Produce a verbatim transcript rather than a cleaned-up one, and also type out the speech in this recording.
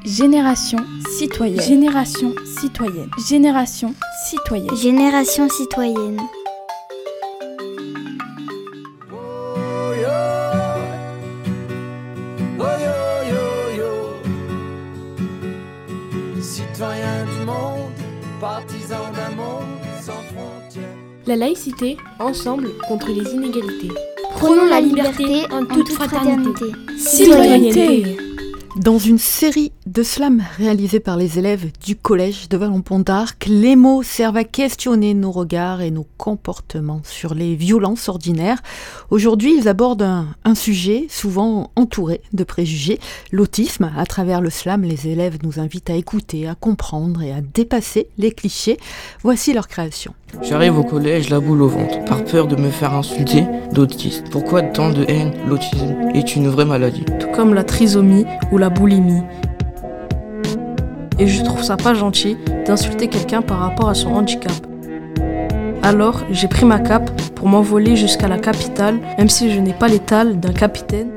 Génération citoyenne. Génération citoyenne. Génération citoyenne. Génération citoyenne. Citoyens du monde, partisans d'un monde sans frontières. La laïcité, ensemble contre les inégalités. Prenons la liberté en toute fraternité. Citoyenneté. Dans une série de slams réalisés par les élèves du collège de Vallon-Pont d'Arc, les mots servent à questionner nos regards et nos comportements sur les violences ordinaires. Aujourd'hui, ils abordent un, un sujet souvent entouré de préjugés, l'autisme. À travers le slam, les élèves nous invitent à écouter, à comprendre et à dépasser les clichés. Voici leur création. J'arrive au collège la boule au ventre, par peur de me faire insulter d'autiste. Pourquoi tant de haine? L'autisme est une vraie maladie. Tout comme la trisomie ou la boulimie. Et je trouve ça pas gentil d'insulter quelqu'un par rapport à son handicap. Alors, j'ai pris ma cape pour m'envoler jusqu'à la capitale, même si je n'ai pas l'étale d'un capitaine.